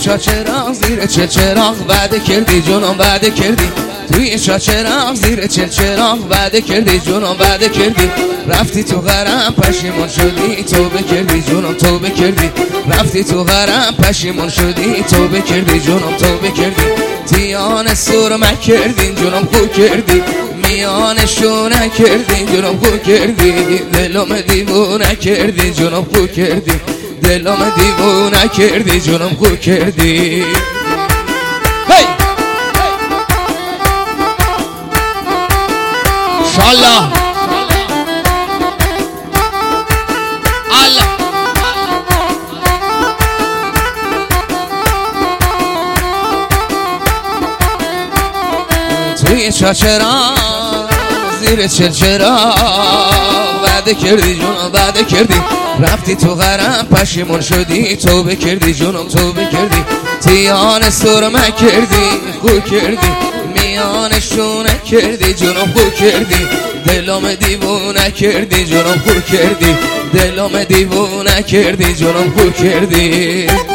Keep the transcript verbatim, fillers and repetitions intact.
چاچراغ زیر چل چراغ وعده کردی جونم وعده کردی توی چاچراغ زیر چل چراغ وعده کردی جونم وعده کردی رفتی تو غرام پشیمون شدی توبه کردی جونم توبه کردی رفتی تو غرام پشیمون شدی توبه کردی جونم توبه کردی تیان سرمه کردی جونم خو کردی میانشو نکردی جونم خو کردی دلم دیوونه کردی جونم خو کردی دلم دیوونه کردی جونم خو کردی هی شالله الله توی چاچراغ زیر چل چراغ وعده کردی جونم وعده کردی رفتی تو غرام پشیمون شدی توبه کردی جونم توبه کردی تیان سرمه کردی خو کردی میانشونه کردی جونم خو کردی دلم دیوونه کردی جونم خو کردی دلم دیوونه کردی جونم خو کردی